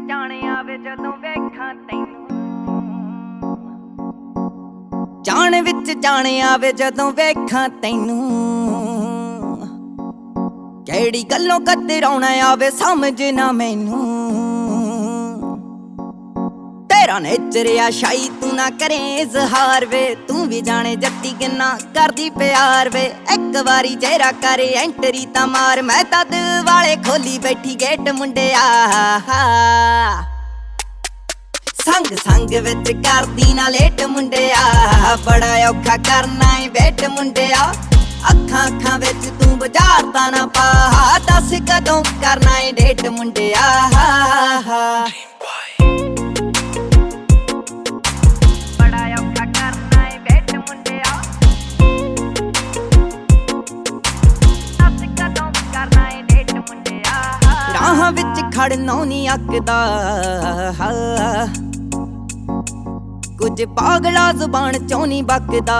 ਜਾਣ ਆਵੇ ਜਦੋਂ ਵੇਖਾਂ ਤੈਨੂੰ ਜਾਣ ਵਿੱਚ ਜਾਣ ਆਵੇ ਜਦੋਂ ਵੇਖਾਂ ਤੈਨੂੰ ਕਿਹੜੀ ਗੱਲੋਂ ਕਤਰਾਉਣਾ ਆਵੇ ਸਮਝ ਨਾ ਮੈਨੂੰ ਤੇਰਾ ਨੇਚਰ ਆ ਸ਼ਾਈ ਤੂੰ ਨਾ ਕਰੇ ਇਜ਼ਹਾਰ ਵੇ ਤੂੰ ਵੀ ਜਾਣੇ ਜੱਟੀ ਕਿੰਨਾ ਕਰਦੀ ਪਿਆਰ ਵੇ ਇੱਕ ਵਾਰੀ ਚਿਹਰਾ ਕਰੇ ਐਂਟਰੀ ਤਾਂ ਮਾਰ ਮੈਂ ਤਾਂ ਦਿਲ ਵਾਲੇ ਖੋਲੀ ਬੈਠੀ ਗੇਟ ਮੁੰਡਿਆ ਸੰਗ ਸੰਗ ਵਿੱਚ ਕਰਦੀ ਨਾ ਲੇਟ ਮੁੰਡਿਆ ਬੜਾ ਔਖਾ ਕਰਨਾ ਏ ਵੇਟ ਮੁੰਡਿਆ ਅੱਖਾਂ ਅੱਖਾਂ ਵਿੱਚ ਤੂੰ ਬਾਜ਼ਾਰ ਨਾ ਪਾ ਦੱਸ ਕਦੋਂ ਕਰਨਾ ਏ ਡੇਟ ਮੁੰਡਿਆ ਬੜਾ ਔਖਾ ਕਰਨਾ ਏ ਵੇਟ ਮੁੰਡਿਆ ਦੱਸ ਕਦੋਂ ਕਰਨਾ ਏ ਡੇਟ ਮੁੰਡਿਆ ਰਾਹਾਂ ਵਿੱਚ ਖੜਨੋਂ ਨੀ ਅੱਕਦਾ ਕੁਝ ਪਾਗਲਾ ਜ਼ੁਬਾਨ ਚੋਂ ਨੀ ਬਕਦਾ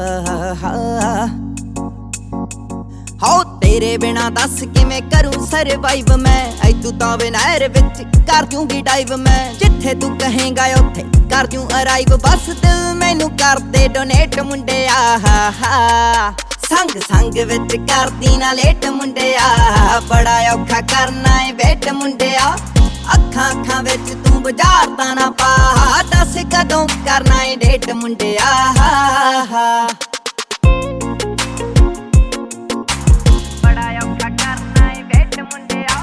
ਹੋ ਤੇਰੇ ਬਿਨਾ ਦੱਸ ਕਿਵੇਂ ਕਰੂੰ ਸਰਵਾਈਵ ਮੈਂ ਐ ਤੂੰ ਤਾਂ ਨਹਿਰ ਵਿੱਚ ਕਰ ਦੂੰਗੀ ਡਾਈਵ ਮੈਂ ਜਿੱਥੇ ਤੂੰ ਕਹੇਂਗਾ ਉੱਥੇ ਕਰ ਦੂੰ ਅਰਾਈਵ ਬਸ ਦਿਲ ਮੈਨੂੰ ਕਰ ਦੇ ਡੋਨੇਟ ਮੁੰਡਿਆ ਸੰਗ ਸੰਗ ਵਿੱਚ ਕਰਦੀ ਨਾ ਲੇਟ ਮੁੰਡਿਆ ਬੜਾ ਔਖਾ ਕਰਨਾ ਏ ਵੇਟ ਮੁੰਡਿਆ ਅੱਖਾਂ ਅੱਖਾਂ ਵਿੱਚ ਤੂੰ ਬਾਜ਼ਾਰ ਨਾ ਪਾ ਦੱਸ ਕਦੋਂ ਕਰਨਾ ਏ ਡੇਟ ਮੁੰਡਿਆ ਬੜਾ ਔਖਾ ਕਰਨਾ ਏ ਵੇਟ ਮੁੰਡਿਆ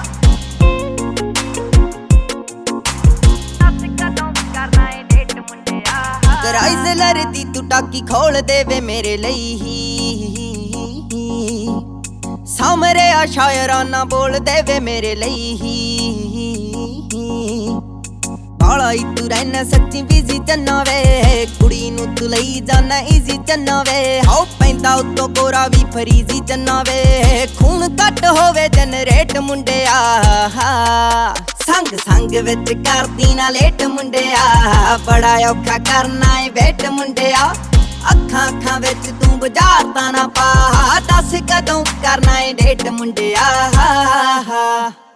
ਦੱਸ ਕਦੋਂ ਕਰਨਾ ਏ ਡੇਟ ਮੁੰਡਿਆ ਕਰਾਈਜ਼ ਲਰਦੀ ਤੂੰ ਟਾਕੀ ਖੋਲ ਦੇਵੇ ਮੇਰੇ ਲਈ ਸਾਹਮਣੇ ਆ ਸ਼ਾਇਰਾਨਾ ਬੋਲ ਦੇਵੇ ਮੇਰੇ ਲਈ ਬਾਲਾ ਹੀ ਤੂੰ ਰਹਿਣਾ ਸੱਚੀ ਬਿਜ਼ੀ ਚੰਨਾ ਵੇ ਕੁੜੀ ਨੂੰ ਤੂੰ ਲਈ ਜਾਣਾ ਈਜ਼ੀ ਚੰਨਾ ਵੇ ਹਾਉ ਪੈਂਦਾ ਉਤੋਂ ਕੋਰਾ ਵੀ ਫਰੀਜ਼ੀ ਚੰਨਾ ਵੇ ਖੂਨ ਘੱਟ ਹੋਵੇ ਜਨਰੇਟ ਮੁੰਡਿਆ ਸੰਗ ਸੰਗ ਵਿੱਚ ਕਰਦੀ ਨਾ ਲੇਟ ਮੁੰਡਿਆ ਬੜਾ ਔਖਾ ਕਰਨਾ ਏ ਵੇਟ ਮੁੰਡਿਆ ਅੱਖਾਂ ਅੱਖਾਂ ਵਿੱਚ ਤੂੰ ਬਾਜ਼ਾਰ ਨਾ ਪਾ ਦੱਸ ਕਦੋਂ ਕਰਨਾ ਏ ਡੇਟ ਮੁੰਡਿਆ